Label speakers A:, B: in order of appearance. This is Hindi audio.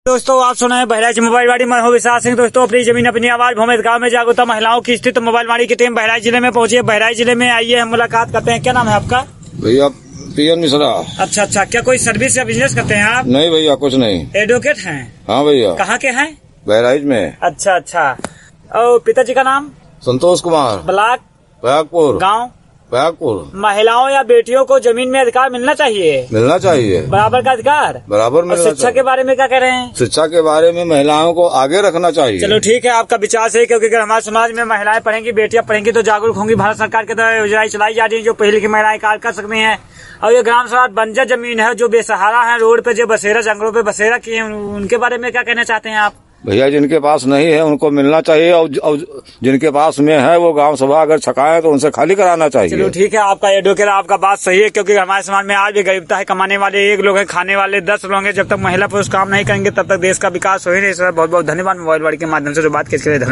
A: दोस्तों आप सुना है बहराइच मोबाइल वाड़ी में हूं विशाल सिंह। दोस्तों अपनी जमीन अपनी आवाज भूमित गांव में जागरूकता महिलाओं की स्थित मोबाइल वाड़ी की टीम बहराइच जिले में पहुंची है। बहराइच जिले में आइए हम मुलाकात करते हैं। क्या नाम है आपका?
B: भैया पीएन मिश्रा।
A: अच्छा, क्या कोई सर्विस या बिजनेस करते हैं आप?
B: नहीं भैया कुछ नहीं।
A: एडवोकेट हैं?
B: हाँ भैया।
A: कहाँ के हैं?
B: बहराइच में।
A: अच्छा। और पिताजी का नाम?
B: संतोष कुमार।
A: ब्लॉक?
B: प्रयागपुर।
A: गाँव?
B: प्रयागपुर।
A: महिलाओं या बेटियों को जमीन में अधिकार मिलना चाहिए?
B: मिलना चाहिए।
A: बराबर का अधिकार?
B: बराबर मिलना चाहिए।
A: शिक्षा के बारे में क्या कह रहे हैं?
B: शिक्षा के बारे में महिलाओं को आगे रखना चाहिए।
A: चलो ठीक है, आपका विचार सही, क्योंकि अगर हमारे समाज में महिलाएं पढ़ेंगी, बेटियां पढ़ेंगी तो जागरूक होंगी। भारत सरकार के द्वारा योजनाएं चलाई जा रही है जो पहले की महिलाएं कार्य कर सकती हैं। और ये ग्राम सभा बंजर जमीन है जो बेसहारा है, रोड पे जो बसेरा जंगलों पे बसेरा किए हैं, उनके बारे में क्या कहना चाहते हैं आप?
B: भैया जिनके पास नहीं है उनको मिलना चाहिए, और जिनके पास में है वो ग्राम सभा अगर छकाए तो उनसे खाली कराना चाहिए।
A: चलो ठीक है, आपका एडवोकेट, आपका बात सही है, क्योंकि हमारे समाज में आज भी गरीबता है। कमाने वाले 1 लोग हैं, खाने वाले 10 लोग हैं। जब तक महिला पुरुष काम नहीं करेंगे तब तक देश का विकास हो ही नहीं। बहुत बहुत धन्यवाद मोबाइल वाड़ी के माध्यम से जो बात की।